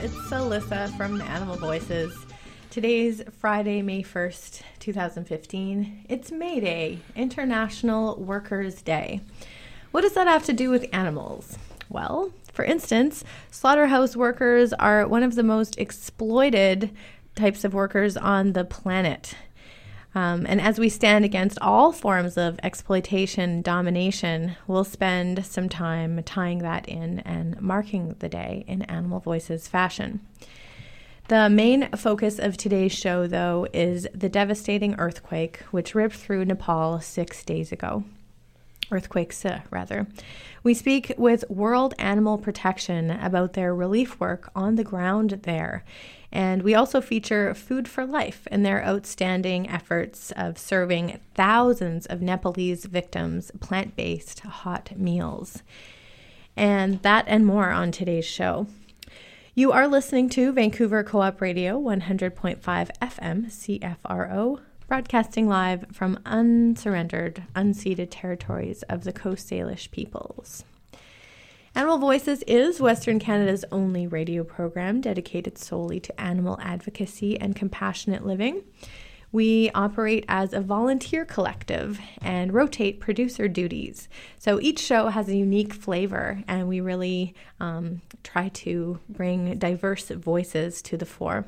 It's Alyssa from Animal Voices. Today's Friday, May 1st, 2015. It's May Day, International Workers' Day. What does that have to do with animals? Well, for instance, slaughterhouse workers are one of the most exploited types of workers on the planet. And as we stand against all forms of exploitation and domination, we'll spend some time tying that in and marking the day in Animal Voices fashion. The main focus of today's show, though, is the devastating earthquake which ripped through Nepal 6 days ago. Earthquakes, rather. We speak with World Animal Protection about their relief work on the ground there. And we also feature Food for Life and their outstanding efforts of serving thousands of Nepalese victims plant-based hot meals. And that and more on today's show. You are listening to Vancouver Co-op Radio 100.5 FM CFRO, broadcasting live from unsurrendered, unceded territories of the Coast Salish peoples. Animal Voices is Western Canada's only radio program dedicated solely to animal advocacy and compassionate living. We operate as a volunteer collective and rotate producer duties. So each show has a unique flavor, and we really try to bring diverse voices to the fore.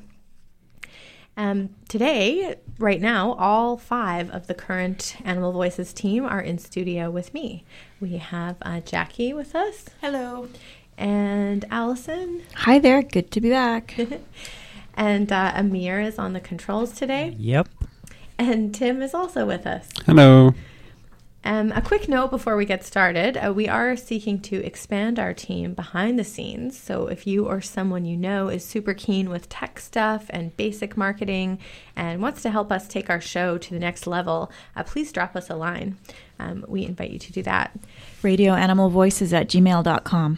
Today, right now, all 5 of the current Animal Voices team are in studio with me. We have Jackie with us. Hello. And Allison. Hi there. Good to be back. And Amir is on the controls today. Yep. And Tim is also with us. Hello. A quick note before we get started. We are seeking to expand our team behind the scenes. So if you or someone you know is super keen with tech stuff and basic marketing and wants to help us take our show to the next level, please drop us a line. We invite you to do that. RadioAnimalVoices@gmail.com.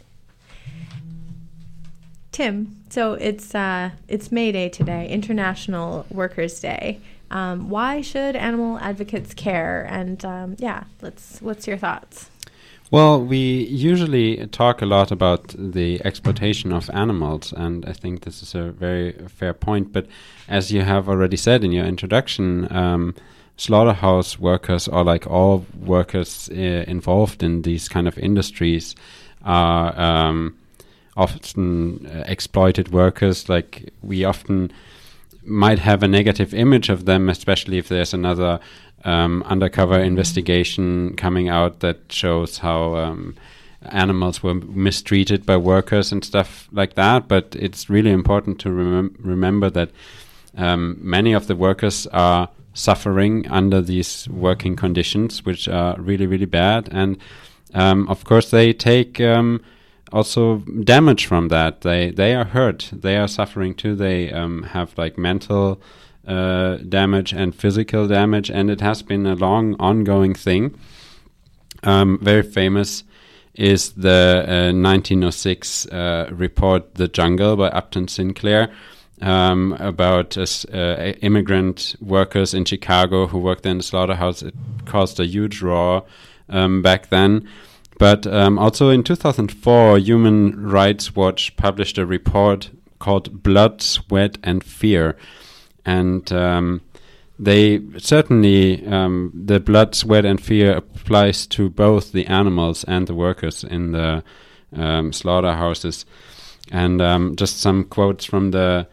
Tim, so it's May Day today, International Workers' Day. Why should animal advocates care? And what's your thoughts? Well, we usually talk a lot about the exploitation of animals, and I think this is a very fair point. But as you have already said in your introduction, slaughterhouse workers, or like all workers involved in these kind of industries, are often exploited workers. Like, we often might have a negative image of them, especially if there's another undercover investigation coming out that shows how animals were mistreated by workers and stuff like that. But it's really important to remember that many of the workers are suffering under these working conditions, which are really, really bad. And of course, they take also damage from that. They are hurt. They are suffering too. They have like mental damage and physical damage, and it has been a long ongoing thing. Very famous is the 1906 report "The Jungle" by Upton Sinclair, about immigrant workers in Chicago who worked in the slaughterhouse. It caused a huge roar back then. But also in 2004, Human Rights Watch published a report called Blood, Sweat and Fear. And they certainly, the blood, sweat and fear applies to both the animals and the workers in the slaughterhouses. And just some quotes from that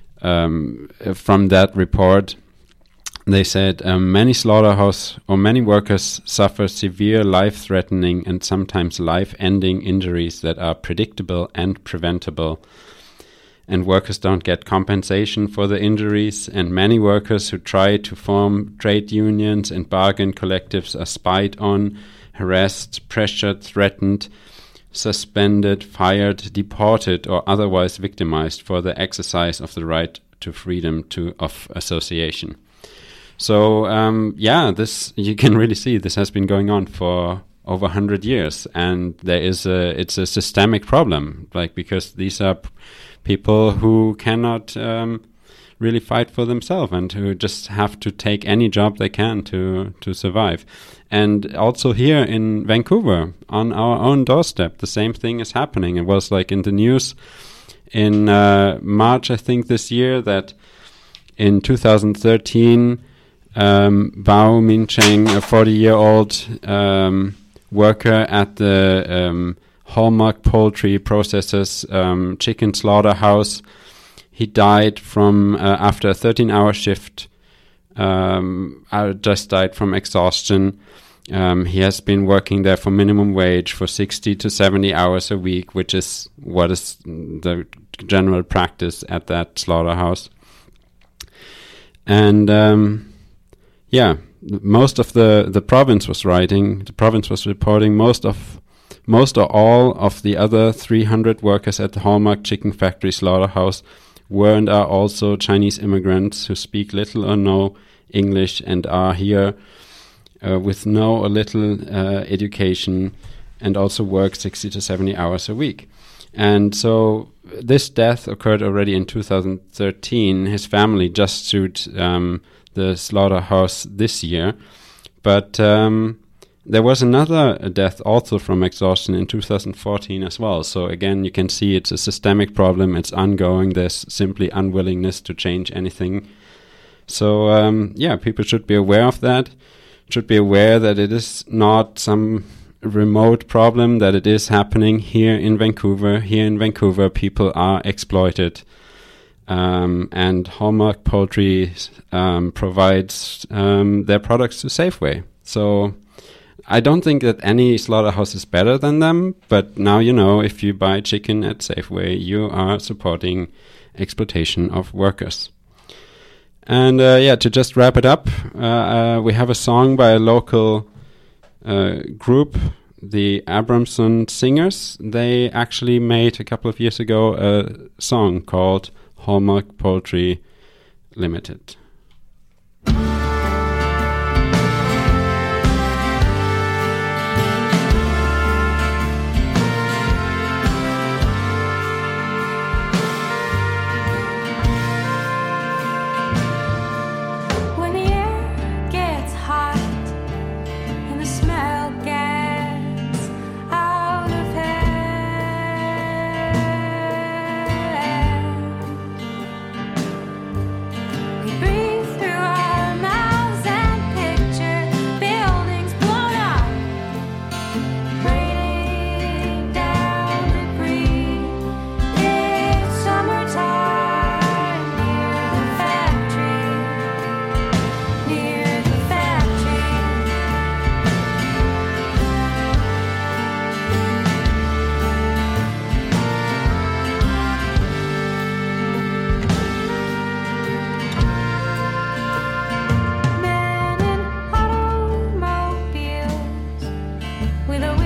report. They said, many workers suffer severe life-threatening and sometimes life-ending injuries that are predictable and preventable. And workers don't get compensation for the injuries, and many workers who try to form trade unions and bargain collectives are spied on, harassed, pressured, threatened, suspended, fired, deported, or otherwise victimized for the exercise of the right to freedom of association. So, this you can really see this has been going on for over 100 years, and it's a systemic problem, like, because these are people who cannot really fight for themselves and who just have to take any job they can to survive. And also here in Vancouver, on our own doorstep, the same thing is happening. It was like in the news in March, I think, this year, that in 2013, Bao Mincheng, a 40-year-old worker at the Hallmark Poultry Processors chicken slaughterhouse, he died from after a 13-hour shift. Just died from exhaustion. He has been working there for minimum wage for 60 to 70 hours a week, which is what is the general practice at that slaughterhouse. And most of the province was reporting most or all of the other 300 workers at the Hallmark Chicken Factory slaughterhouse were and are also Chinese immigrants who speak little or no English and are here with no or little education, and also work 60 to 70 hours a week. And so this death occurred already in 2013. His family just sued the slaughterhouse this year. But there was another death also from exhaustion in 2014 as well. So again, you can see it's a systemic problem. It's ongoing. There's simply unwillingness to change anything. So people should be aware of that. Should be aware that it is not some remote problem, that it is happening here in Vancouver. Here in Vancouver, people are exploited. And Hallmark Poultry provides their products to Safeway. So I don't think that any slaughterhouse is better than them, but now you know, if you buy chicken at Safeway, you are supporting exploitation of workers. And to just wrap it up, we have a song by a local group, the Abramson Singers. They actually made a couple of years ago a song called Hallmark Poultry Limited. With a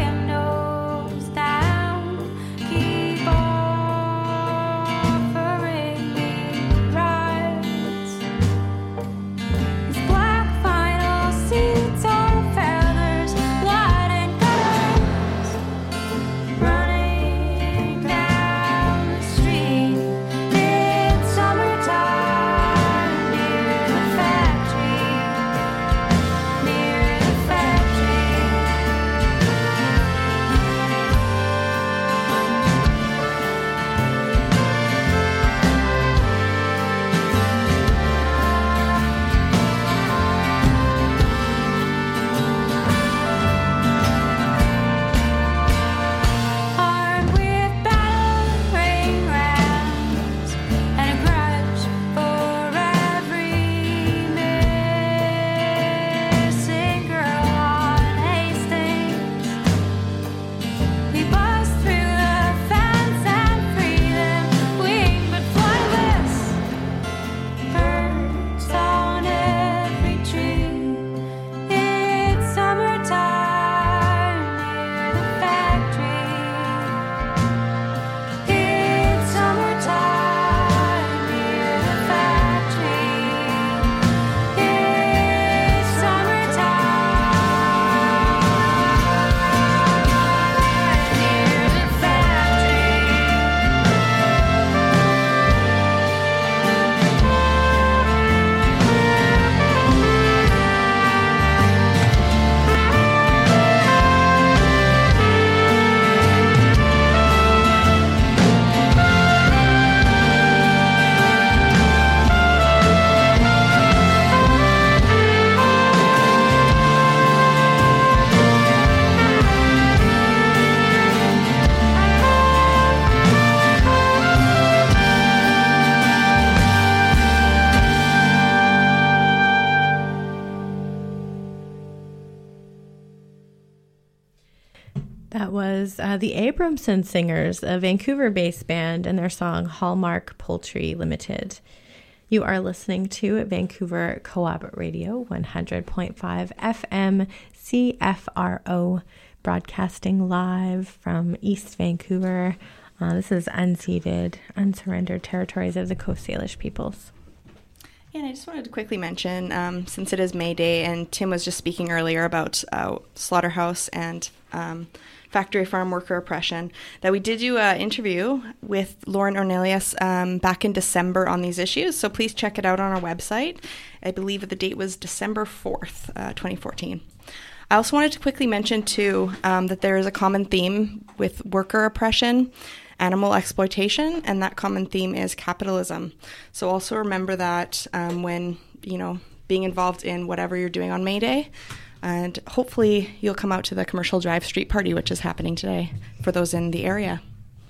That was the Abramson Singers, a Vancouver-based band, and their song Hallmark Poultry Limited. You are listening to Vancouver Co-op Radio, 100.5 FM CFRO, broadcasting live from East Vancouver. This is unceded, unsurrendered territories of the Coast Salish peoples. Yeah, and I just wanted to quickly mention, since it is May Day, and Tim was just speaking earlier about slaughterhouse and factory farm worker oppression, that we did do an interview with Lauren Ornelius back in December on these issues. So please check it out on our website. I believe the date was December 4th, 2014. I also wanted to quickly mention, too, that there is a common theme with worker oppression, animal exploitation, and that common theme is capitalism. So also remember that when, being involved in whatever you're doing on May Day. And hopefully you'll come out to the Commercial Drive Street Party, which is happening today for those in the area.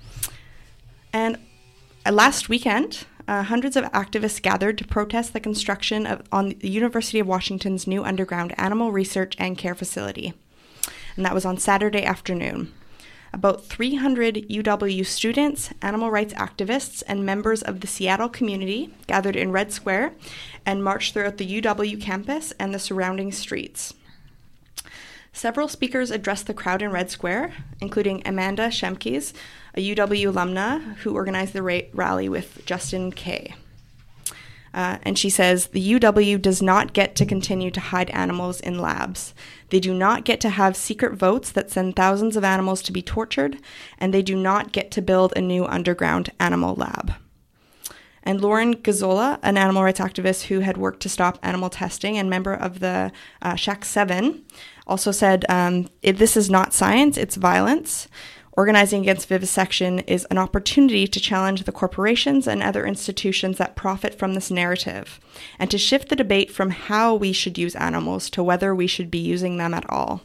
And last weekend, hundreds of activists gathered to protest the construction on the University of Washington's new underground animal research and care facility. And that was on Saturday afternoon. About 300 UW students, animal rights activists, and members of the Seattle community gathered in Red Square and marched throughout the UW campus and the surrounding streets. Several speakers addressed the crowd in Red Square, including Amanda Shemkes, a UW alumna who organized the rally with Justin Kay. And she says, the UW does not get to continue to hide animals in labs. They do not get to have secret votes that send thousands of animals to be tortured, and they do not get to build a new underground animal lab. And Lauren Gazzola, an animal rights activist who had worked to stop animal testing and member of the Shack 7, also said, this is not science, it's violence. Organizing against vivisection is an opportunity to challenge the corporations and other institutions that profit from this narrative, and to shift the debate from how we should use animals to whether we should be using them at all.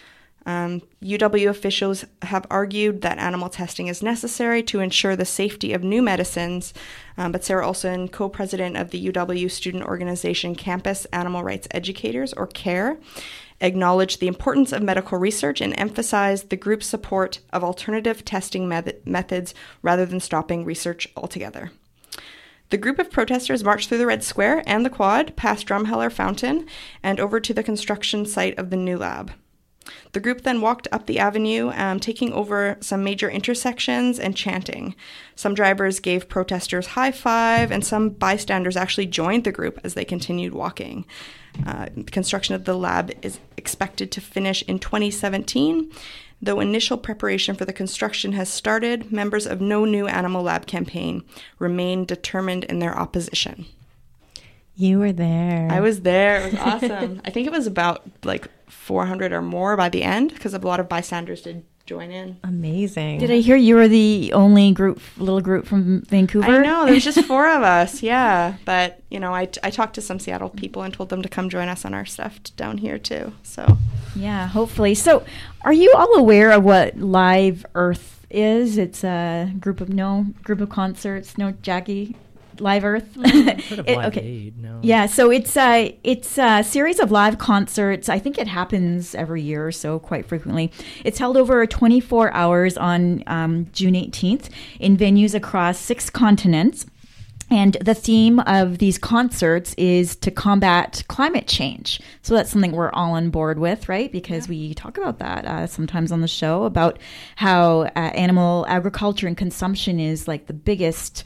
UW officials have argued that animal testing is necessary to ensure the safety of new medicines, but Sarah Olson, co-president of the UW student organization Campus Animal Rights Educators, or CARE, acknowledged the importance of medical research and emphasized the group's support of alternative testing methods rather than stopping research altogether. The group of protesters marched through the Red Square and the Quad, past Drumheller Fountain, and over to the construction site of the new lab. The group then walked up the avenue, taking over some major intersections and chanting. Some drivers gave protesters high five, and some bystanders actually joined the group as they continued walking. Construction of the lab is expected to finish in 2017. Though initial preparation for the construction has started, members of No New Animal Lab campaign remain determined in their opposition. You were there. I was there. It was awesome. I think it was about 400 or more by the end, because a lot of bystanders did join in. Amazing. Did I hear you were the only little group from Vancouver? I know. There was just 4 of us. Yeah. But, I talked to some Seattle people and told them to come join us on our stuff down here too. So. Yeah, hopefully. So are you all aware of what Live Earth is? It's a group of concerts. No, Jackie? Live Earth. Sort of Live Aid, no. Yeah, so it's a series of live concerts. I think it happens every year or so, quite frequently. It's held over 24 hours on June 18th in venues across 6 continents. And the theme of these concerts is to combat climate change. So that's something we're all on board with, right? Because we talk about that sometimes on the show, about how animal agriculture and consumption is like the biggest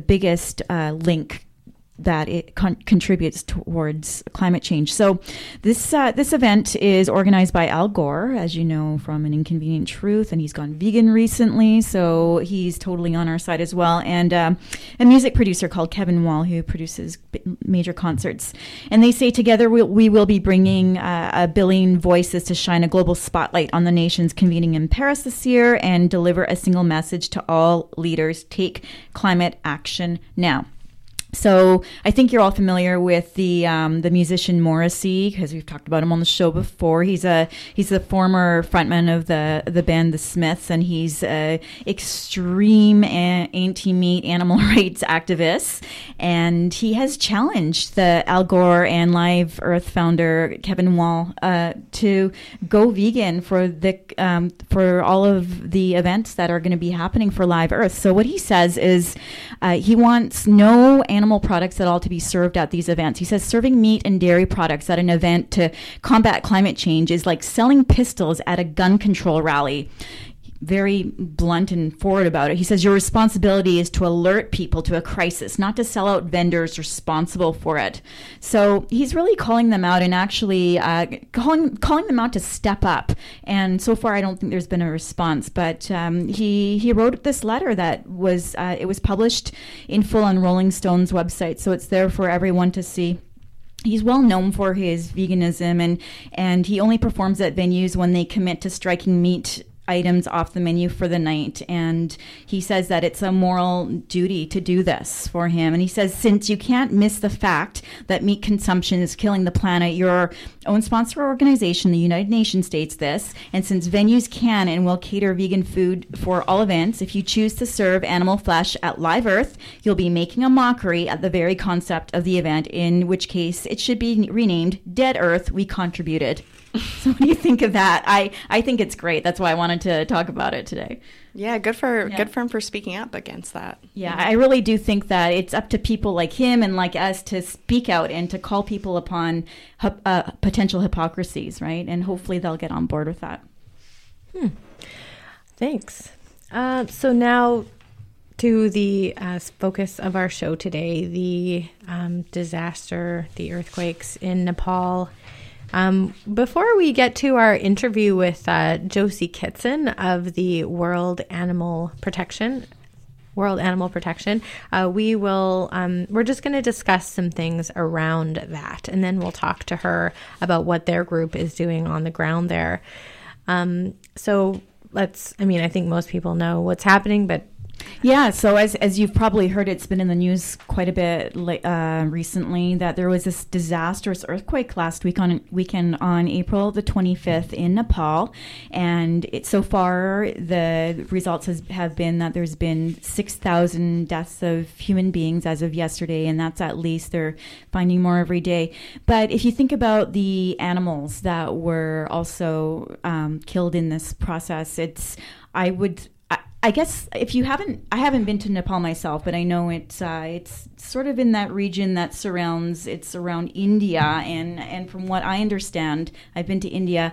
link that it contributes towards climate change. So this event is organized by Al Gore, as you know, from An Inconvenient Truth, and he's gone vegan recently, so he's totally on our side as well. And a music producer called Kevin Wall, who produces major concerts. And they say together we will be bringing a billion voices to shine a global spotlight on the nations convening in Paris this year and deliver a single message to all leaders: take climate action now. So I think you're all familiar with the musician Morrissey, because we've talked about him on the show before. He's the former frontman of the band The Smiths, and he's a extreme anti-meat animal rights activist. And he has challenged the Al Gore and Live Earth founder Kevin Wall to go vegan for all of the events that are going to be happening for Live Earth. So what he says is he wants no animal products at all to be served at these events. He says serving meat and dairy products at an event to combat climate change is like selling pistols at a gun control rally. Very blunt and forward about it. He says your responsibility is to alert people to a crisis, not to sell out vendors responsible for it. So he's really calling them out and actually calling them out to step up. And so far, I don't think there's been a response. But he wrote this letter that was it was published in full on Rolling Stone's website, so it's there for everyone to see. He's well known for his veganism, and he only performs at venues when they commit to striking meat items off the menu for the night, and he says that it's a moral duty to do this for him. And he says, since you can't miss the fact that meat consumption is killing the planet, your own sponsor organization, the United Nations, states this, and since venues can and will cater vegan food for all events, if you choose to serve animal flesh at Live Earth, you'll be making a mockery at the very concept of the event, in which case it should be renamed Dead Earth We Contributed. So what do you think of that? I think it's great. That's why I wanted to talk about it today. Yeah, good for him for speaking up against that. Yeah, I really do think that it's up to people like him and like us to speak out and to call people upon potential hypocrisies, right? And hopefully they'll get on board with that. Thanks. So now to the focus of our show today, the disaster, the earthquakes in Nepal. Before we get to our interview with Josie Kitson of the World Animal Protection, we're just going to discuss some things around that, and then we'll talk to her about what their group is doing on the ground there. I think most people know what's happening, but yeah, so as you've probably heard, it's been in the news quite a bit recently that there was this disastrous earthquake last weekend on April the 25th in Nepal, and so far the results have been that there's been 6,000 deaths of human beings as of yesterday, and that's at least. They're finding more every day. But if you think about the animals that were also killed in this process, I guess if you haven't, I haven't been to Nepal myself, but I know it's sort of in that region it's around India, and from what I understand, I've been to India,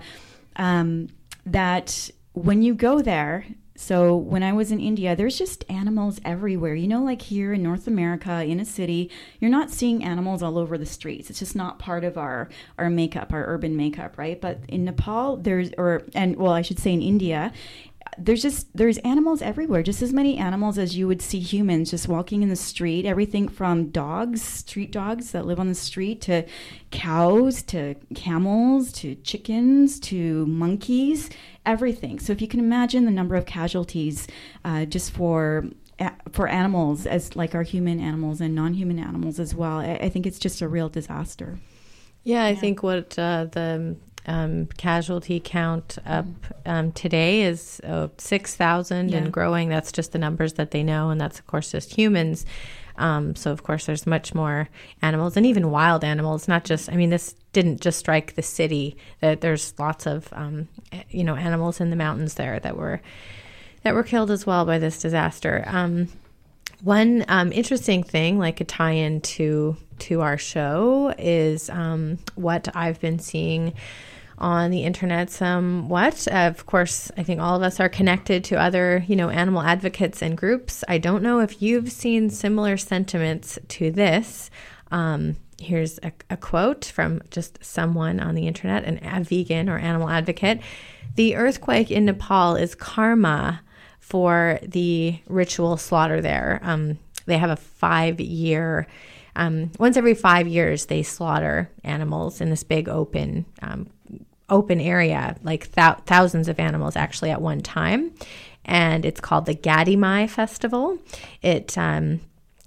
that when you go there, so when I was in India, there's just animals everywhere. You know, like here in North America, in a city, you're not seeing animals all over the streets. It's just not part of our makeup, our urban makeup, right? But in Nepal, I should say in India, there's animals everywhere, just as many animals as you would see humans just walking in the street. Everything from dogs, street dogs that live on the street, to cows, to camels, to chickens, to monkeys, everything. So if you can imagine the number of casualties just for animals, as like our human animals and non-human animals as well, I think it's just a real disaster. Yeah, I think what the casualty count up today is 6,000 and growing. That's just the numbers that they know, and that's of course just humans. So of course there's much more animals, and even wild animals. Not just, this didn't just strike the city. That there's lots of animals in the mountains there that were killed as well by this disaster. One interesting thing, like a tie-in to our show, is what I've been seeing on the internet somewhat. Of course, I think all of us are connected to other, animal advocates and groups. I don't know if you've seen similar sentiments to this. Here's a quote from just someone on the internet, a vegan or animal advocate. "The earthquake in Nepal is karma for the ritual slaughter there. They have a 5-year, once every 5 years, they slaughter animals in this big open area, like thousands of animals actually at one time. And it's called the Gadimai Festival.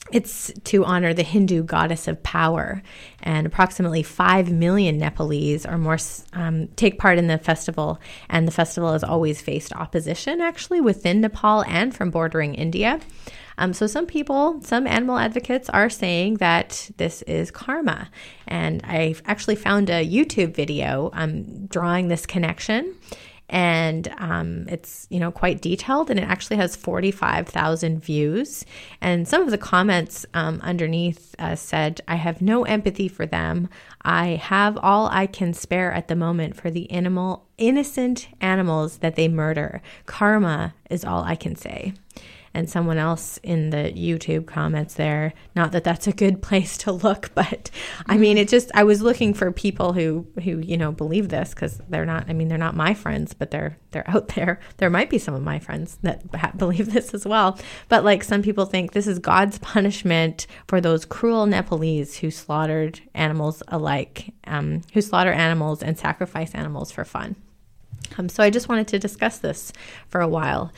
It's to honor the Hindu goddess of power, and approximately 5 million Nepalese or more take part in the festival, and the festival has always faced opposition actually within Nepal and from bordering India. So some animal advocates are saying that this is karma, and I've actually found a YouTube video drawing this connection. And it's, quite detailed, and it actually has 45,000 views. And some of the comments underneath said, "I have no empathy for them. I have all I can spare at the moment for the innocent animals that they murder. Karma is all I can say." And someone else in the YouTube comments there, not that that's a good place to look, but I mean, I was looking for people who believe this, because they're not my friends, but they're out there. There might be some of my friends that believe this as well. But like, some people think this is God's punishment for those cruel Nepalese who slaughtered animals alike, who slaughter animals and sacrifice animals for fun. So I just wanted to discuss this for a while.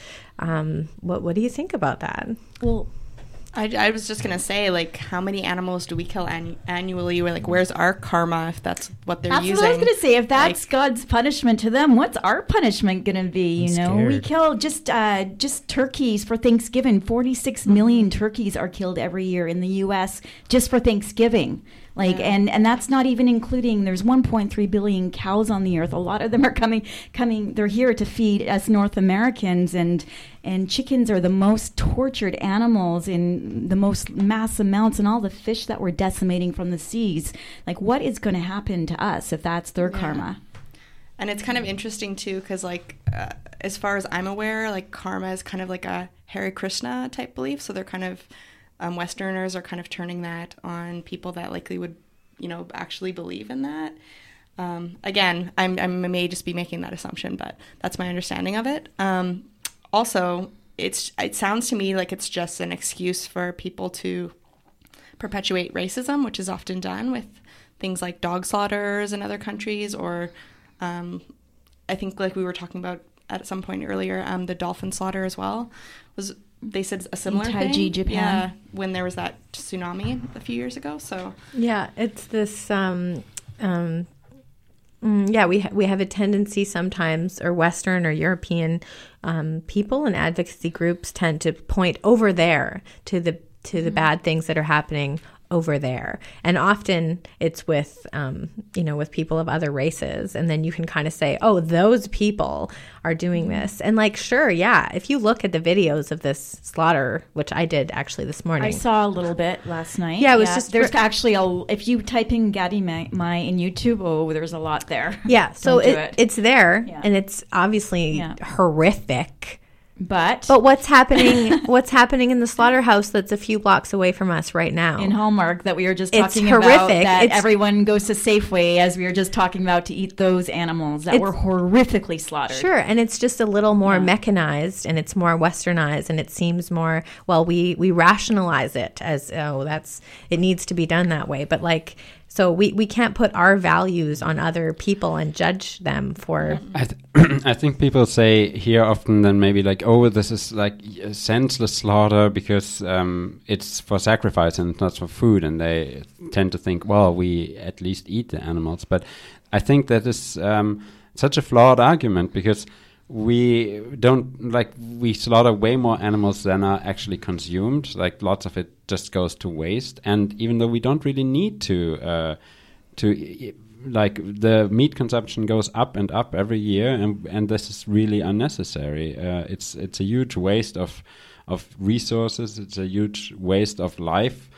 What do you think about that? Well, I was just going to say, like, how many animals do we kill annually? Or, like, where's our karma if that's what they're using? That's what I was going to say. If that's God's punishment to them, what's our punishment going to be? We kill just turkeys for Thanksgiving. 46 million turkeys are killed every year in the U.S. just for Thanksgiving. And that's not even including, there's 1.3 billion cows on the earth. A lot of them are coming, they're here to feed us North Americans, and chickens are the most tortured animals in the most mass amounts, and all the fish that we're decimating from the seas. Like, what is going to happen to us if that's their karma? And it's kind of interesting too, because as far as I'm aware, like, karma is kind of like a Hare Krishna type belief. So they're kind of, Westerners are kind of turning that on people that likely would, actually believe in that. Again, I may just be making that assumption, but that's my understanding of it. Also, it sounds to me like it's just an excuse for people to perpetuate racism, which is often done with things like dog slaughters in other countries, or I think, like we were talking about at some point earlier, the dolphin slaughter as well they said a similar thing. In Taiji, Japan. Yeah, when there was that tsunami a few years ago. So yeah, it's this. We have a tendency sometimes, or Western or European people and advocacy groups tend to point over there to the bad things that are happening over there, and often it's with with people of other races, and then you can kind of say, oh, those people are doing this. And like, sure, yeah, if you look at the videos of this slaughter, which I did actually this morning, I saw a little bit last night. Yeah, it was just there's actually if you type in Gadi Mai in YouTube, there's a lot there. Yeah, so it's there, and it's obviously horrific. But what's happening? What's happening in the slaughterhouse that's a few blocks away from us right now? In Hallmark, that we were just talking about. It's horrific. That everyone goes to Safeway, as we were just talking about, to eat those animals that were horrifically slaughtered. Sure, and it's just a little more mechanized, and it's more westernized, and it seems more. Well, we rationalize it as it needs to be done that way, but like. So we can't put our values on other people and judge them for... I think people say here often then maybe like, oh, this is like a senseless slaughter because it's for sacrifice and not for food. And they tend to think, well, we at least eat the animals. But I think that is such a flawed argument, because we slaughter way more animals than are actually consumed. Like, lots of it just goes to waste. And even though we don't really need to the meat consumption goes up and up every year, and this is really unnecessary. It's a huge waste of resources. It's a huge waste of life.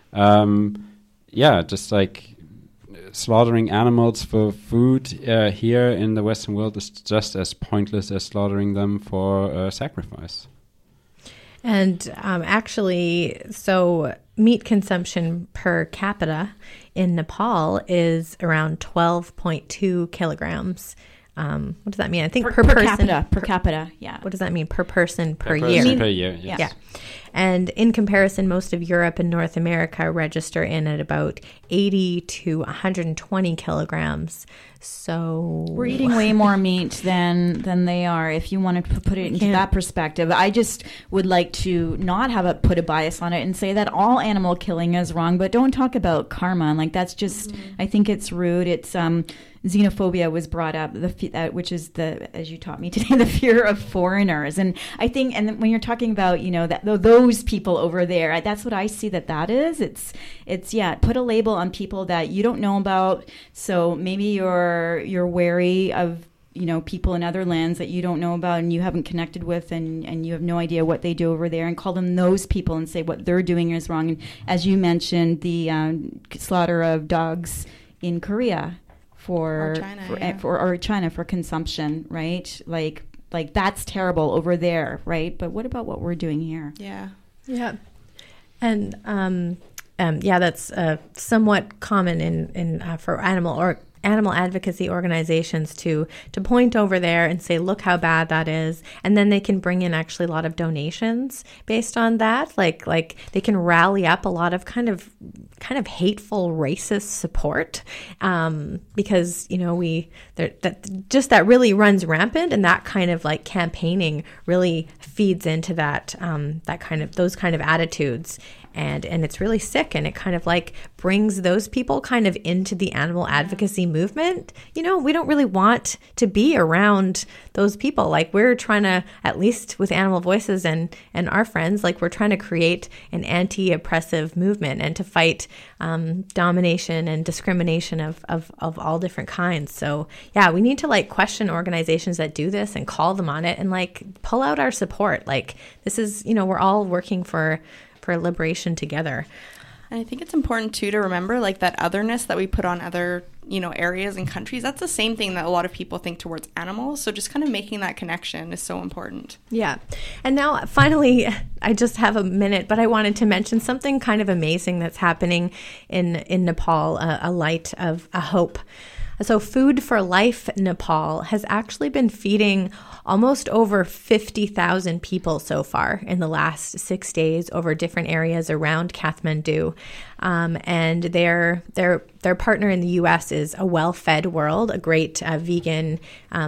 Just like slaughtering animals for food here in the Western world is just as pointless as slaughtering them for sacrifice. And actually, so meat consumption per capita in Nepal is around 12.2 kilograms. What does that mean? I think per person. Per capita, yeah. What does that mean? Per person per year? year. Per year, yes. Yeah. And in comparison, most of Europe and North America register in at about 80 to 120 kilograms. So we're eating way more meat than they are, if you want to put it into that perspective. I just would like to not put a bias on it and say that all animal killing is wrong, but don't talk about karma. And like, that's just, I think it's rude. It's xenophobia was brought up, which is as you taught me today, the fear of foreigners. And I think, and when you're talking about, those people over there, that's what I see that is. It's put a label on people that you don't know about. So maybe you're wary of, people in other lands that you don't know about and you haven't connected with, and you have no idea what they do over there, and call them those people and say what they're doing is wrong. And as you mentioned, the slaughter of dogs in Korea or China for consumption, right? Like that's terrible over there, right? But what about what we're doing here? Yeah. And that's somewhat common in for animal advocacy organizations to point over there and say, look how bad that is. And then they can bring in actually a lot of donations based on that. Like they can rally up a lot of kind of hateful racist support, because, that really runs rampant, and that kind of like campaigning really feeds into those kind of attitudes. And it's really sick, and it kind of like brings those people kind of into the animal advocacy movement. We don't really want to be around those people. Like, we're trying to, at least with Animal Voices and our friends, like, we're trying to create an anti-oppressive movement and to fight domination and discrimination of all different kinds. So yeah, we need to like question organizations that do this and call them on it and like pull out our support. Like, this is, we're all working for liberation together. And I think it's important too to remember like that otherness that we put on other, areas and countries. That's the same thing that a lot of people think towards animals. So just kind of making that connection is so important. Yeah. And now finally, I just have a minute, but I wanted to mention something kind of amazing that's happening in Nepal, a light of a hope. So Food for Life Nepal has actually been feeding almost over 50,000 people so far in the last 6 days over different areas around Kathmandu. And their partner in the U.S. is A Well-Fed World, a great vegan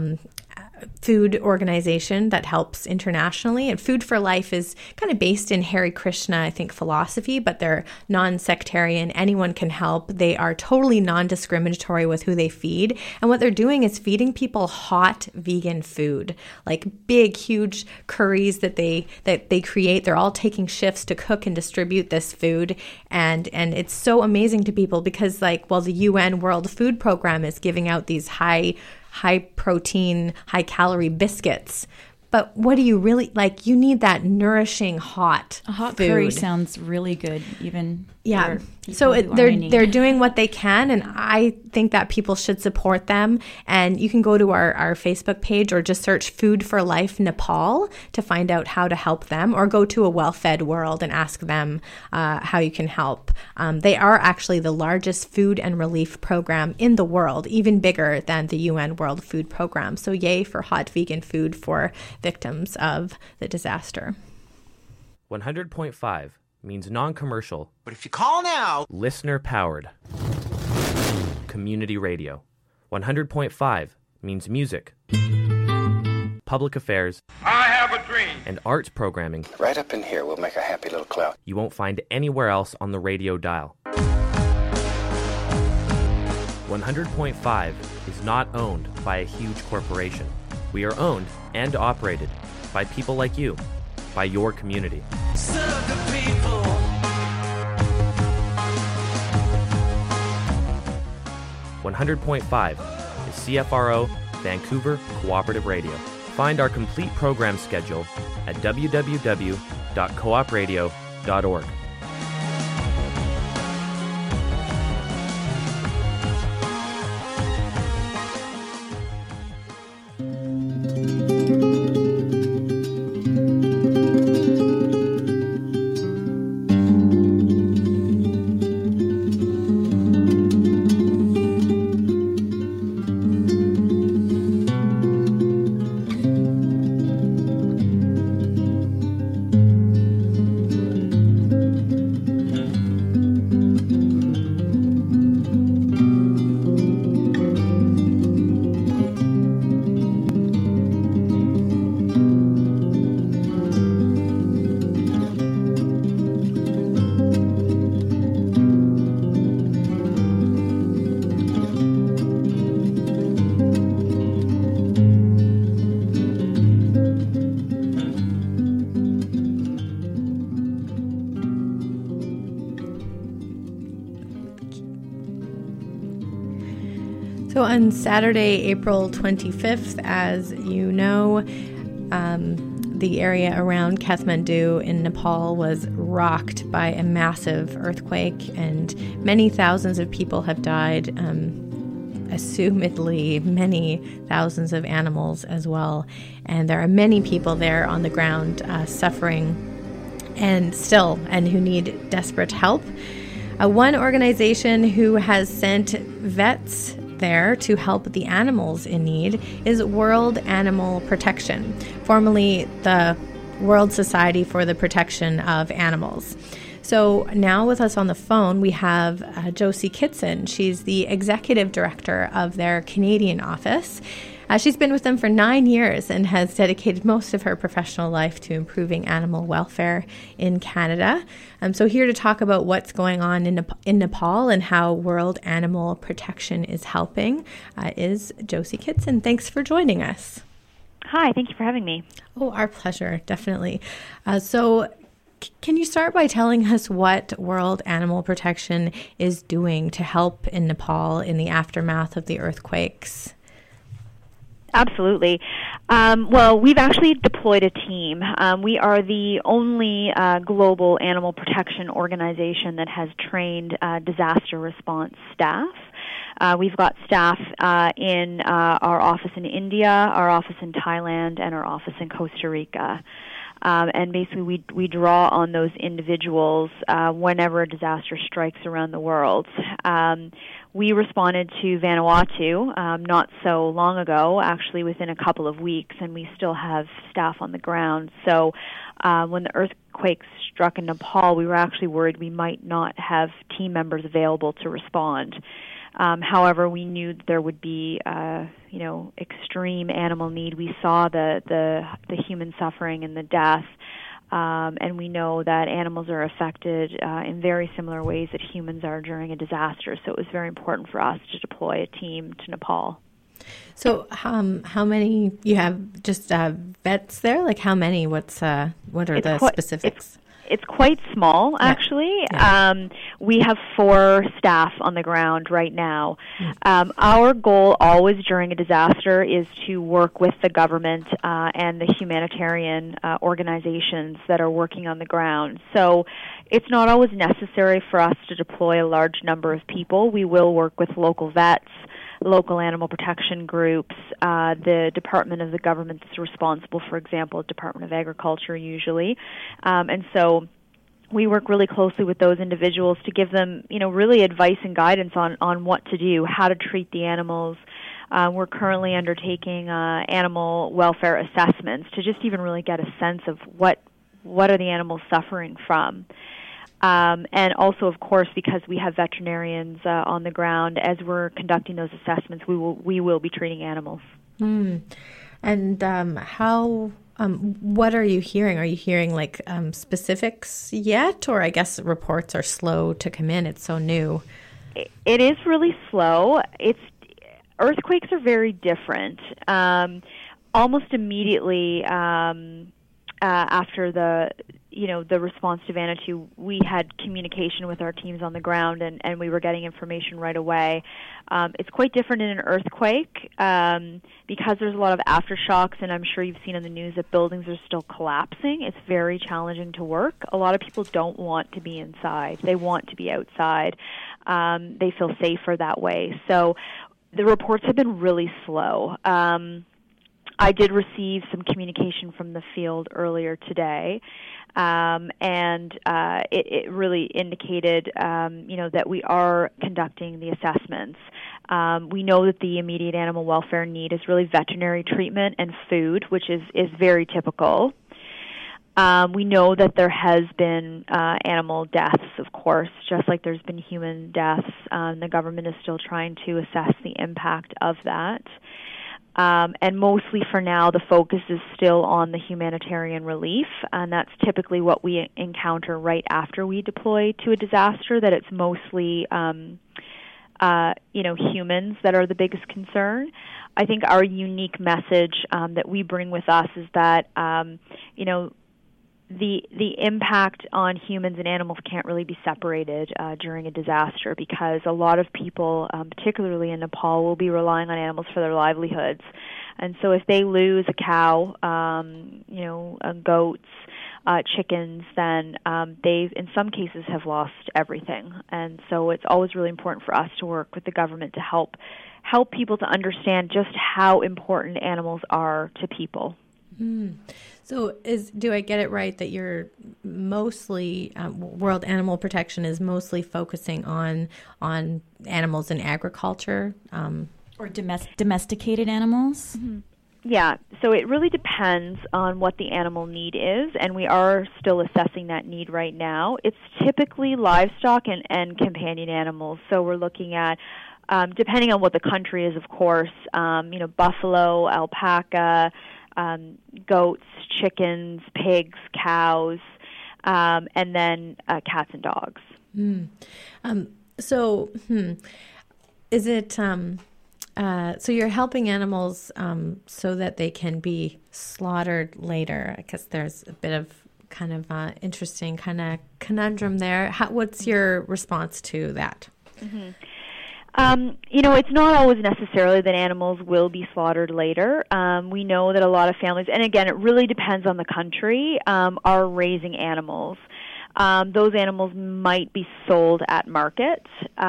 food organization that helps internationally. And Food for Life is kind of based in Hare Krishna, I think, philosophy, but they're non-sectarian. Anyone can help. They are totally non-discriminatory with who they feed. And what they're doing is feeding people hot vegan food, like big, huge curries that they create. They're all taking shifts to cook and distribute this food. And it's so amazing to people because the UN World Food Program is giving out these high protein, high calorie biscuits. But what do you really like? You need that nourishing hot food. Curry sounds really good, even. Yeah. So they're doing what they can, and I think that people should support them. And you can go to our Facebook page or just search Food for Life Nepal to find out how to help them, or go to A Well-Fed World and ask them how you can help. They are actually the largest food and relief program in the world, even bigger than the UN World Food Program. So yay for hot vegan food for victims of the disaster. 100.5 means non-commercial. But if you call now, listener-powered. Community radio. 100.5 means music, public affairs, I have a dream, and arts programming. Right up in here, we'll make a happy little cloud. You won't find anywhere else on the radio dial. 100.5 is not owned by a huge corporation. We are owned and operated by people like you, by your community. Serve the people. 100.5 is CFRO Vancouver Cooperative Radio. Find our complete program schedule at www.coopradio.org. on Saturday, April 25th, as you know, the area around Kathmandu in Nepal was rocked by a massive earthquake, and many thousands of people have died, assumedly many thousands of animals as well. And there are many people there on the ground suffering and who need desperate help. One organization who has sent vets there to help the animals in need is World Animal Protection, formerly the World Society for the Protection of Animals. So now with us on the phone, we have Josie Kitson. She's the executive director of their Canadian office. She's been with them for 9 years and has dedicated most of her professional life to improving animal welfare in Canada. So here to talk about what's going on in Nepal and how World Animal Protection is helping is Josie Kitson. Thanks for joining us. Hi, thank you for having me. Oh, our pleasure, definitely. So can you start by telling us what World Animal Protection is doing to help in Nepal in the aftermath of the earthquakes? Absolutely. Well, we've actually deployed a team. We are the only global animal protection organization that has trained disaster response staff. We've got staff in our office in India, our office in Thailand, and our office in Costa Rica. And basically we draw on those individuals whenever a disaster strikes around the world. We responded to Vanuatu not so long ago, actually within a couple of weeks, and we still have staff on the ground. So when the earthquake struck in Nepal, we were actually worried we might not have team members available to respond. However, we knew that there would be, extreme animal need. We saw the human suffering and the death, and we know that animals are affected in very similar ways that humans are during a disaster. So it was very important for us to deploy a team to Nepal. So how many, you have just vets there? Like how many? What are the specifics? It's quite small, actually. Yeah. We have 4 staff on the ground right now. Our goal always during a disaster is to work with the government and the humanitarian organizations that are working on the ground. So it's not always necessary for us to deploy a large number of people. We will work with local vets, local animal protection groups, the department of the government that's responsible, for example, Department of Agriculture usually. And so we work really closely with those individuals to give them, really advice and guidance on what to do, how to treat the animals. We're currently undertaking animal welfare assessments to just even really get a sense of what are the animals suffering from. And also, of course, because we have veterinarians on the ground, as we're conducting those assessments, we will be treating animals. And what are you hearing? Are you hearing specifics yet, or I guess reports are slow to come in? It's so new. It is really slow. Earthquakes are very different. Almost immediately after the response to Vanuatu, we had communication with our teams on the ground, and we were getting information right away. It's quite different in an earthquake because there's a lot of aftershocks, and I'm sure you've seen in the news that buildings are still collapsing. It's very challenging to work. A lot of people don't want to be inside. They want to be outside. They feel safer that way. So the reports have been really slow. I did receive some communication from the field earlier today, and it really indicated, that we are conducting the assessments. We know that the immediate animal welfare need is really veterinary treatment and food, which is very typical. We know that there has been animal deaths, of course, just like there's been human deaths. The government is still trying to assess the impact of that. And mostly for now, the focus is still on the humanitarian relief, and that's typically what we encounter right after we deploy to a disaster, that it's mostly, humans that are the biggest concern. I think our unique message that we bring with us is that, the impact on humans and animals can't really be separated during a disaster, because a lot of people, particularly in Nepal, will be relying on animals for their livelihoods. And so if they lose a cow, goats, chickens, then they, in some cases, have lost everything. And so it's always really important for us to work with the government to help people to understand just how important animals are to people. So do I get it right that you're mostly, World Animal Protection is mostly focusing on animals in agriculture? Or domesticated animals? Mm-hmm. Yeah, so it really depends on what the animal need is, and we are still assessing that need right now. It's typically livestock and companion animals, so we're looking at, depending on what the country is, of course, buffalo, alpaca, goats, chickens, pigs, cows, and then cats and dogs. Is it... so you're helping animals so that they can be slaughtered later. I guess there's a bit of kind of interesting kind of conundrum there. What's your response to that? Mm-hmm. It's not always necessarily that animals will be slaughtered later. We know that a lot of families, and again, it really depends on the country, are raising animals. Those animals might be sold at market.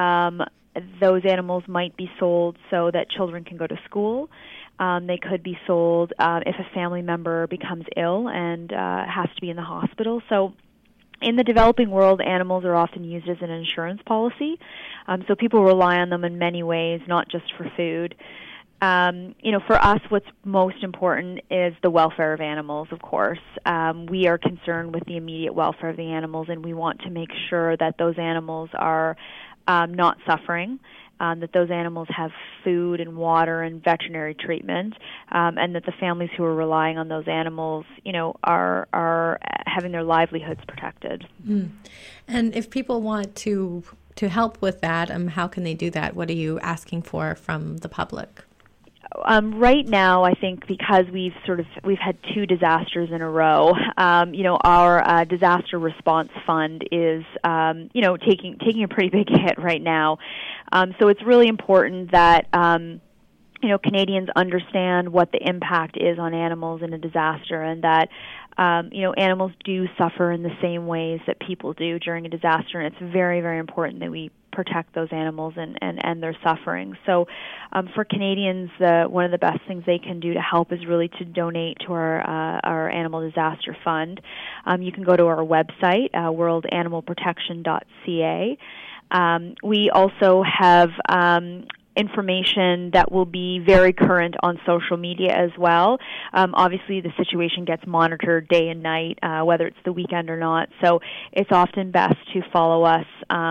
Those animals might be sold so that children can go to school. They could be sold if a family member becomes ill and has to be in the hospital. So in the developing world, animals are often used as an insurance policy. So people rely on them in many ways, not just for food. For us, what's most important is the welfare of animals, of course. We are concerned with the immediate welfare of the animals, and we want to make sure that those animals are not suffering, that those animals have food and water and veterinary treatment, and that the families who are relying on those animals, are having their livelihoods protected. And if people want to help with that, how can they do that? What are you asking for from the public? Right now, I think because we've had two disasters in a row, our disaster response fund is, taking a pretty big hit right now. So it's really important that, Canadians understand what the impact is on animals in a disaster, and that, animals do suffer in the same ways that people do during a disaster, and it's very, very important that we protect those animals and their suffering. So for Canadians, one of the best things they can do to help is really to donate to our Animal Disaster Fund. You can go to our website, worldanimalprotection.ca. We also have information that will be very current on social media as well. Obviously, the situation gets monitored day and night, whether it's the weekend or not. So it's often best to follow us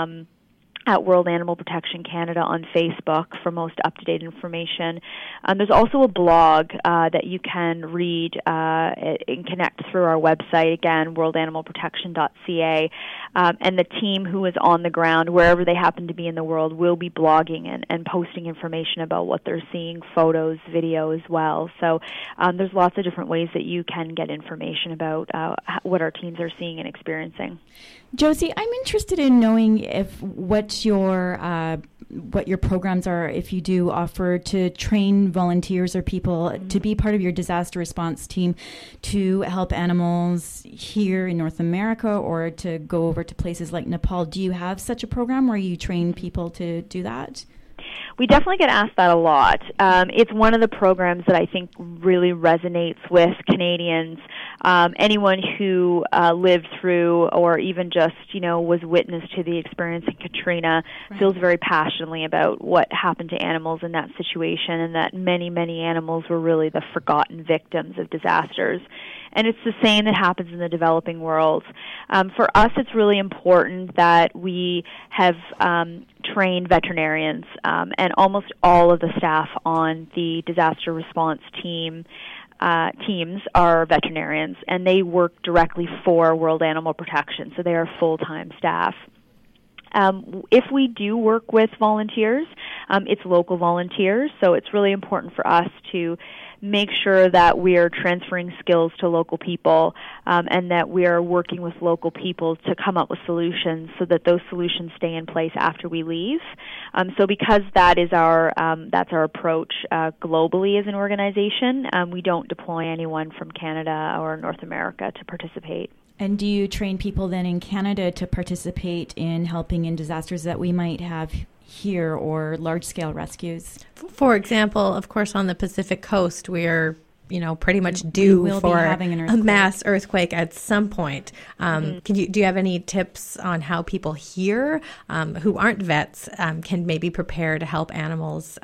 at World Animal Protection Canada on Facebook for most up-to-date information. There's also a blog that you can read and connect through our website, again, worldanimalprotection.ca. And the team who is on the ground, wherever they happen to be in the world, will be blogging and posting information about what they're seeing, photos, video as well. So there's lots of different ways that you can get information about what our teams are seeing and experiencing. Josie, I'm interested in knowing what your programs are, if you do offer to train volunteers or people to be part of your disaster response team to help animals here in North America or to go over to places like Nepal. Do you have such a program where you train people to do that? We definitely get asked that a lot. It's one of the programs that I think really resonates with Canadians. Anyone who lived through or even just, was witness to the experience in Katrina feels very passionately about what happened to animals in that situation, and that many, many animals were really the forgotten victims of disasters. And it's the same that happens in the developing world. For us, it's really important that we have trained veterinarians, and almost all of the staff on the disaster response teams are veterinarians, and they work directly for World Animal Protection, so they are full-time staff. If we do work with volunteers, it's local volunteers, so it's really important for us to make sure that we are transferring skills to local people, and that we are working with local people to come up with solutions so that those solutions stay in place after we leave. So because that is that's our approach globally as an organization, we don't deploy anyone from Canada or North America to participate. And do you train people then in Canada to participate in helping in disasters that we might have here or large-scale rescues? For example, of course, on the Pacific Coast, we are, pretty much due for a mass earthquake at some point. Do you have any tips on how people here who aren't vets can maybe prepare to help animals?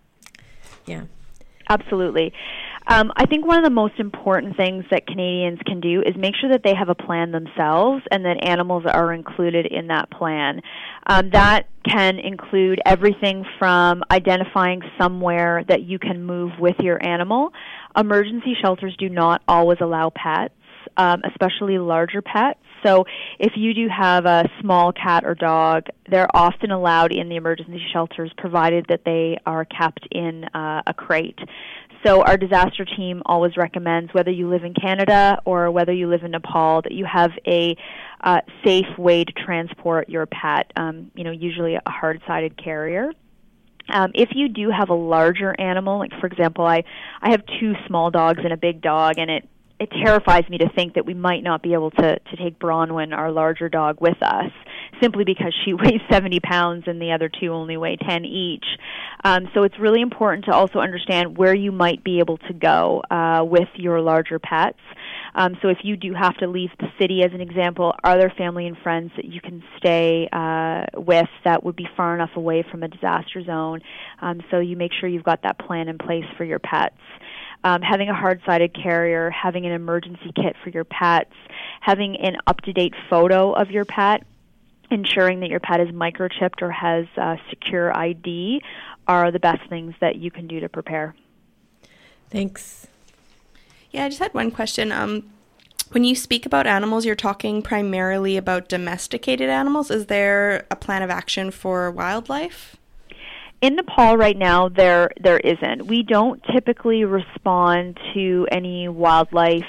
Absolutely. I think one of the most important things that Canadians can do is make sure that they have a plan themselves and that animals are included in that plan. That can include everything from identifying somewhere that you can move with your animal. Emergency shelters do not always allow pets, especially larger pets. So if you do have a small cat or dog, they're often allowed in the emergency shelters, provided that they are kept in a crate. So our disaster team always recommends, whether you live in Canada or whether you live in Nepal, that you have a safe way to transport your pet, usually a hard-sided carrier. If you do have a larger animal, like for example, I have 2 small dogs and a big dog, and it terrifies me to think that we might not be able to take Bronwyn, our larger dog, with us, simply because she weighs 70 pounds and the other 2 only weigh 10 each. So it's really important to also understand where you might be able to go with your larger pets. So if you do have to leave the city, as an example, are there family and friends that you can stay with that would be far enough away from a disaster zone? So you make sure you've got that plan in place for your pets. Having a hard-sided carrier, having an emergency kit for your pets, having an up-to-date photo of your pet, ensuring that your pet is microchipped or has secure ID are the best things that you can do to prepare. Thanks. Yeah, I just had one question. When you speak about animals, you're talking primarily about domesticated animals. Is there a plan of action for wildlife? In Nepal right now, there isn't. We don't typically respond to any wildlife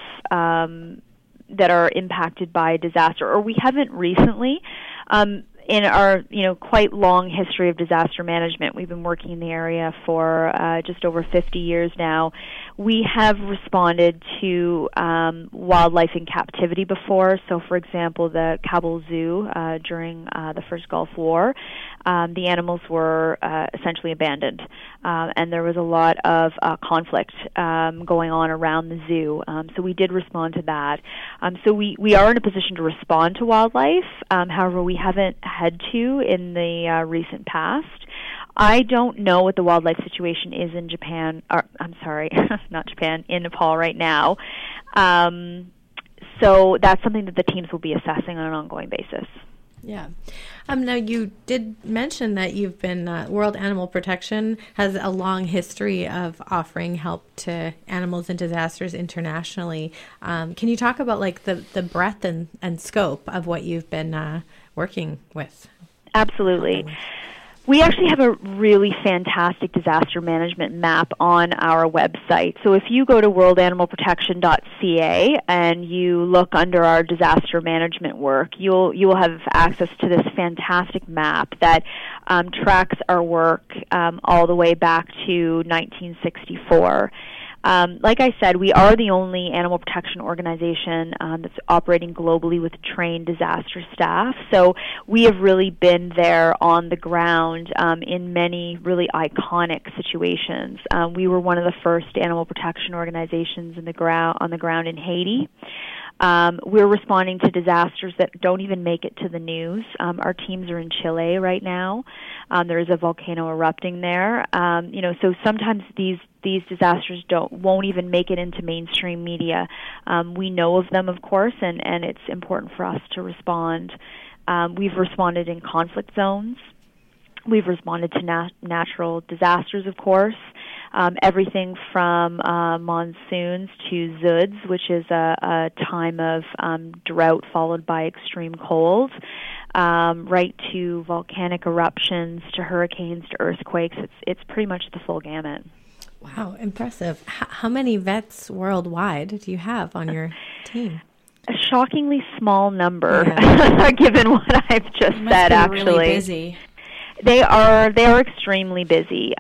that are impacted by a disaster, or we haven't recently. In our quite long history of disaster management, we've been working in the area for just over 50 years now. We have responded to wildlife in captivity before. So, for example, the Kabul Zoo during the first Gulf War, the animals were essentially abandoned, and there was a lot of conflict going on around the zoo. So we did respond to that. So we are in a position to respond to wildlife. However, we haven't had to in the recent past. I don't know what the wildlife situation is in Japan, or I'm sorry, not Japan, in Nepal right now. So that's something that the teams will be assessing on an ongoing basis. Yeah. Now, you did mention that you've been, World Animal Protection has a long history of offering help to animals in disasters internationally. Can you talk about the breadth and scope of what you've been working with? Absolutely. We actually have a really fantastic disaster management map on our website. So if you go to worldanimalprotection.ca and you look under our disaster management work, you will have access to this fantastic map that tracks our work all the way back to 1964. Like I said, we are the only animal protection organization that's operating globally with trained disaster staff. So we have really been there on the ground in many really iconic situations. We were one of the first animal protection organizations on the ground in Haiti. We're responding to disasters that don't even make it to the news. Our teams are in Chile right now. There is a volcano erupting there. So sometimes these disasters won't even make it into mainstream media. We know of them, of course, and it's important for us to respond. We've responded in conflict zones. We've responded to natural disasters, of course. Everything from monsoons to Zuds, which is a time of drought followed by extreme cold, right to volcanic eruptions, to hurricanes, to earthquakes. It's pretty much the full gamut. Wow, impressive. How many vets worldwide do you have on your team? A shockingly small number, given what I've just said. Actually, really busy. They are extremely busy.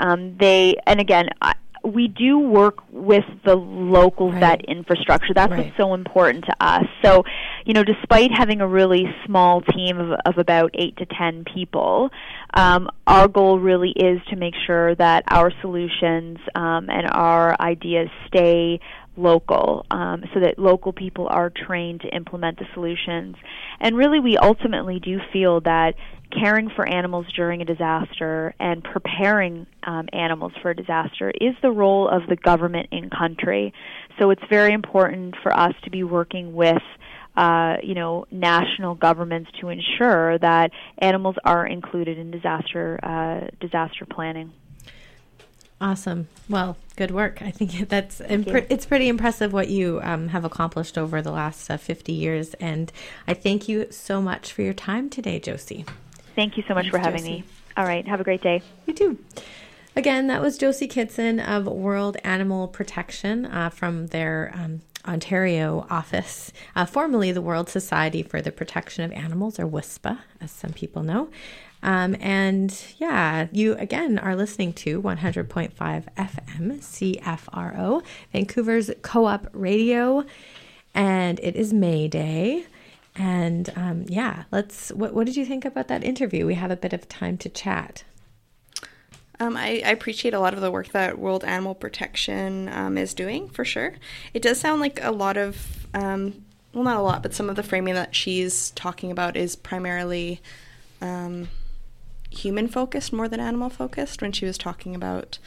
We do work with the local vet infrastructure. That's what's so important to us. So, despite having a really small team of about 8 to 10 people, our goal really is to make sure that our solutions and our ideas stay local, so that local people are trained to implement the solutions. And really, we ultimately do feel that caring for animals during a disaster and preparing animals for a disaster is the role of the government in country. So it's very important for us to be working with national governments to ensure that animals are included in disaster planning. Awesome. Well, good work. I think that's it's pretty impressive what you have accomplished over the last 50 years. And I thank you so much for your time today, Josie. Thank you so much for having me. All right. Have a great day. You too. Again, that was Josie Kitson of World Animal Protection from their Ontario office, formerly the World Society for the Protection of Animals, or WISPA, as some people know. You again are listening to 100.5 FM CFRO, Vancouver's Co-op Radio, and it is May Day. And what did you think about that interview? We have a bit of time to chat. I appreciate a lot of the work that World Animal Protection is doing, for sure. It does sound like a lot of, not a lot, but some of the framing that she's talking about is primarily human-focused more than animal-focused when she was talking about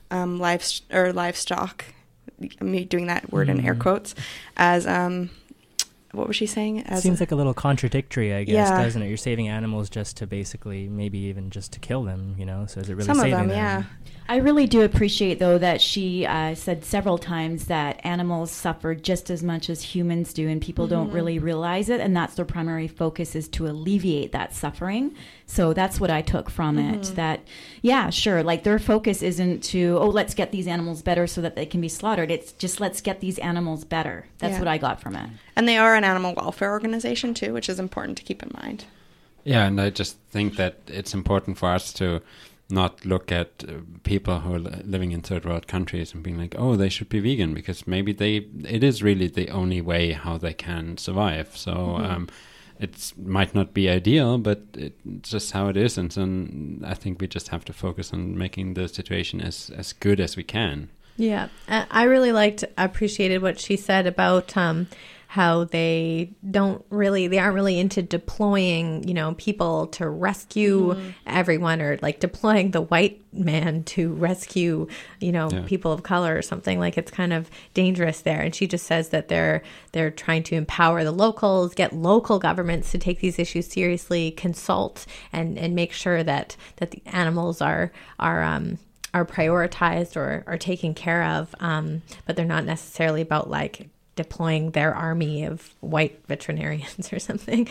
livestock, me doing that word in air quotes, as... what was she saying? It seems like a little contradictory, I guess, doesn't it? You're saving animals just to basically, maybe even just to kill them, So is it really saving them? Some of them, yeah. I really do appreciate, though, that she said several times that animals suffer just as much as humans do, and people don't really realize it, and that's their primary focus, is to alleviate that suffering. So that's what I took from it, that, their focus isn't to, let's get these animals better so that they can be slaughtered. It's just, let's get these animals better. That's what I got from it. And they are an animal welfare organization, too, which is important to keep in mind. Yeah, and I just think that it's important for us to not look at people who are living in third world countries and being like, they should be vegan, because maybe it is really the only way how they can survive. So it might not be ideal, but it's just how it is. And so I think we just have to focus on making the situation as good as we can. Yeah, I really appreciated what she said about how they aren't really into deploying, people to rescue everyone, or like deploying the white man to rescue, people of color or something. Like, it's kind of dangerous there. And she just says that they're trying to empower the locals, get local governments to take these issues seriously, consult and make sure that the animals are prioritized or are taken care of, but they're not necessarily about like deploying their army of white veterinarians or something.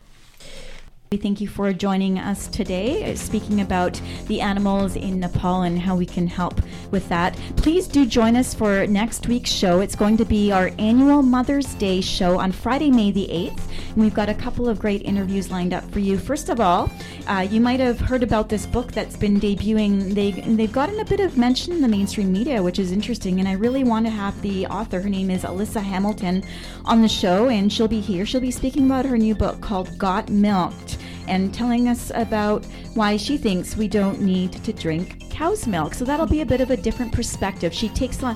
We thank you for joining us today, speaking about the animals in Nepal and how we can help with that. Please do join us for next week's show. It's going to be our annual Mother's Day show on Friday, May the 8th. And we've got a couple of great interviews lined up for you. First of all, you might have heard about this book that's been debuting. They've gotten a bit of mention in the mainstream media, which is interesting. And I really want to have the author, her name is Alyssa Hamilton, on the show. And she'll be here. She'll be speaking about her new book called Got Milked, and telling us about why she thinks we don't need to drink cow's milk. So that'll be a bit of a different perspective. She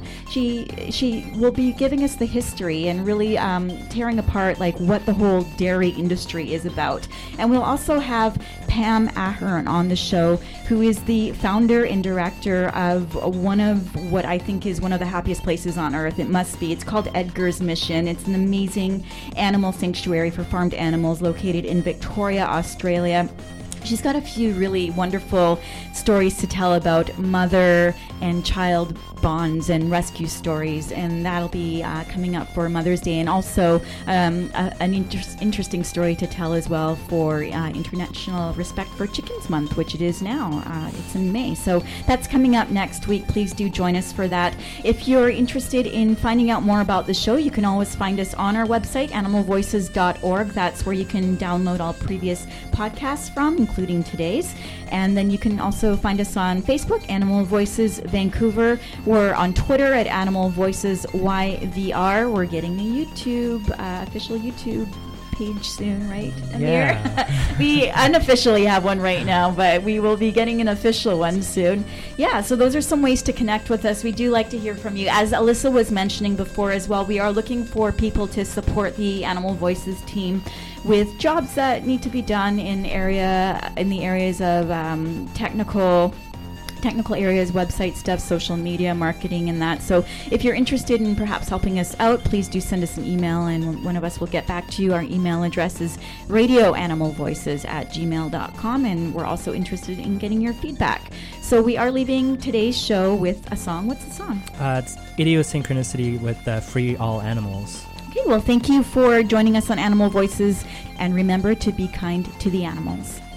will be giving us the history and really tearing apart like what the whole dairy industry is about. And we'll also have Pam Ahern on the show, who is the founder and director of one of what I think is one of the happiest places on earth. It must be. It's called Edgar's Mission. It's an amazing animal sanctuary for farmed animals located in Victoria, Australia. She's got a few really wonderful stories to tell about mother and child bonds and rescue stories, and that'll be coming up for Mother's Day, and also an interesting story to tell as well for International Respect for Chickens Month, which it is now. It's in May, so that's coming up next week. Please do join us for that. If you're interested in finding out more about the show, you can always find us on our website, animalvoices.org. That's where you can download all previous podcasts from, including today's. And then you can also find us on Facebook, Animal Voices Vancouver. We're on Twitter at Animal Voices YVR. We're getting a YouTube, official YouTube page soon, right, Amir? Yeah. We unofficially have one right now, but we will be getting an official one soon. Yeah, so those are some ways to connect with us. We do like to hear from you. As Alyssa was mentioning before as well, we are looking for people to support the Animal Voices team with jobs that need to be done in the areas of technical areas, website stuff, social media, marketing, and that. So if you're interested in perhaps helping us out, please do send us an email, and one of us will get back to you. Our email address is radioanimalvoices@gmail.com, and we're also interested in getting your feedback. So we are leaving today's show with a song. What's the song? It's Idiosynchronicity with Free All Animals. Okay, well, thank you for joining us on Animal Voices, and remember to be kind to the animals.